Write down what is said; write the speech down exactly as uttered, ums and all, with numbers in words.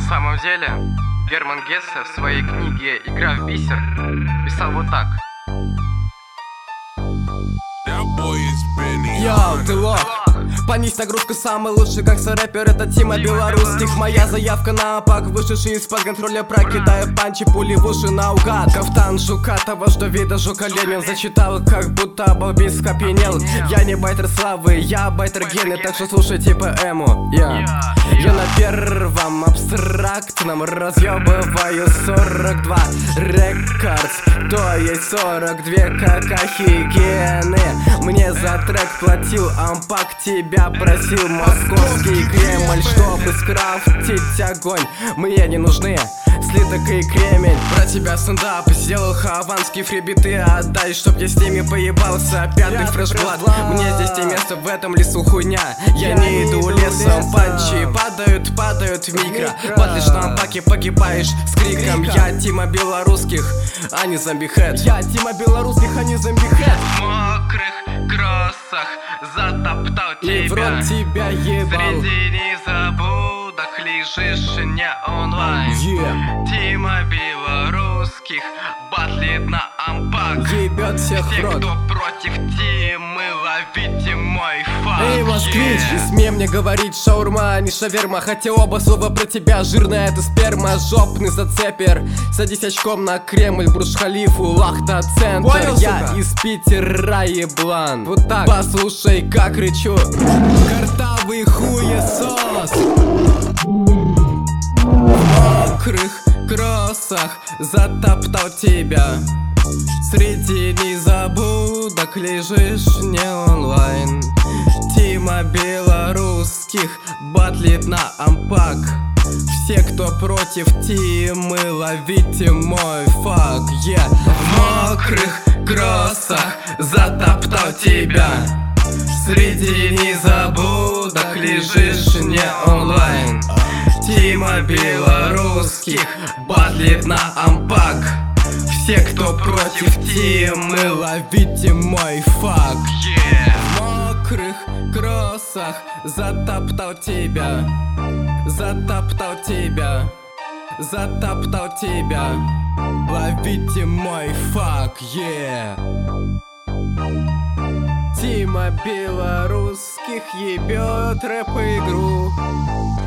самом деле, Герман Гессе в своей книге «Игра в бисер» писал вот так. Йоу, ты лох. Понизь нагрузку, самый лучший гангстер-рэпер — это Тима Белорусских. Моя заявка на пак, вышедший из-под контроля, прокидаю панчи, пули в уши наугад. Кафтан жука, того что вида жука Ленин зачитал, как будто бобис опьянел. Я не байтер славы, я байтер гены, так что слушай типа эму. Я, я на первом абстрактном разъебываю сорок два рекордс, то есть сорок две какахи гены. Мне за трек платил ампак, тебя просил московский Кремль, чтобы скрафтить огонь. Мне не нужны слиток и кремень. Про тебя стендап сделал хаванские фрибиты, отдай, чтоб я с ними поебался. Пятый фрешблад, мне здесь не место, в этом лесу хуйня. Я не иду лесом, панчи падают, падают в микро. Батлишь на ампаке, погибаешь с криком. Я Тима Белорусских, а не зомби-хэт. Я Тима Белорусских, а не зомби-хэт. В мокрых кроссах затоптал и в рот тебя ебал. Среди незабудок лежишь не онлайн. yeah. Тима Белорусских батлит на ампак. Ебет всех Все, в рот. кто против Тимы, ловите мой факт. Эй, москвич, yeah. не смей мне говорить шаурма, а не шаверма. Хотя оба слова про тебя, жирная это сперма. Жопный зацепер, садись очком на Кремль, Бурдж-Халифу, Лахта-центр. Понял, я сука? из Питера еблан. Вот так, послушай, как рычу. Картавый хуесос. В мокрых кроссах затоптал тебя. Среди незабудок лежишь не онлайн. Тима Белорусских батлит на ампак. Все, кто против Тимы, ловите мой фак. yeah. В мокрых кроссах затоптал тебя. Среди незабудок лежишь не онлайн. Тима Белорусских батлит на ампак. Все, кто против Тимы, ловите мой фак. yeah. В мокрых кроссах затоптал тебя. Затоптал тебя. Затоптал тебя. Ловите мой фак, yeah. Тима Белорусских ебет рэп-игру.